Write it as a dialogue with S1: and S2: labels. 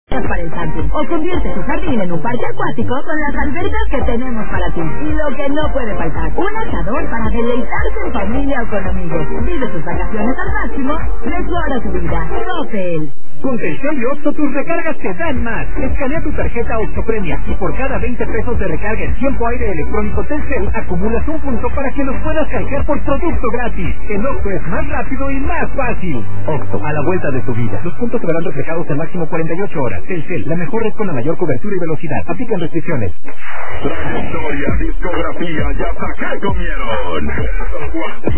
S1: para el camping. O convierte tu jardín en un parque acuático con las albercas que tenemos para ti. Y lo que no puede faltar, un asador para deleitarse en familia o con amigos. Vive tus vacaciones al máximo, mejora tu vida. Coppel.
S2: Con Telcel y Oxxo tus recargas te dan más. Escanea tu tarjeta Oxxo Premia y por cada 20 pesos de recarga en tiempo aire electrónico Telcel acumulas un punto para que los puedas canjear por producto gratis. El Oxxo es más rápido y más fácil. Oxxo, a la vuelta de tu vida. Los puntos se verán reflejados en máximo 48 horas. Telcel, la mejor red con la mayor cobertura y velocidad. Aplican restricciones.
S3: Trayectoria, discografía y hasta qué comieron.